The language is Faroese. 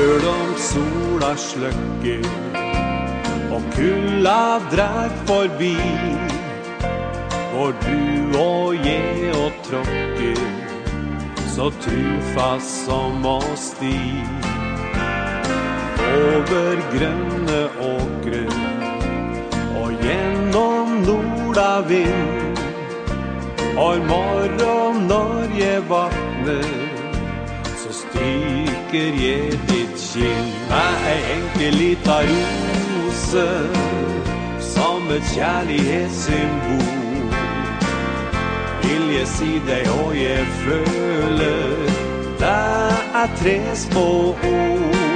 Sjøl om sola sløkker og kulda dreg forbi, går du og jeg og tråkker så trufast som oss sti. Over grønne åkre og gjennom nordavind, og i morgen når jeg vakner, så stryker jeg ditt kinn. Ei enkel lita rose, som et kjærlighetssymbol, vil jeg si deg, og jeg føler det tre små ord.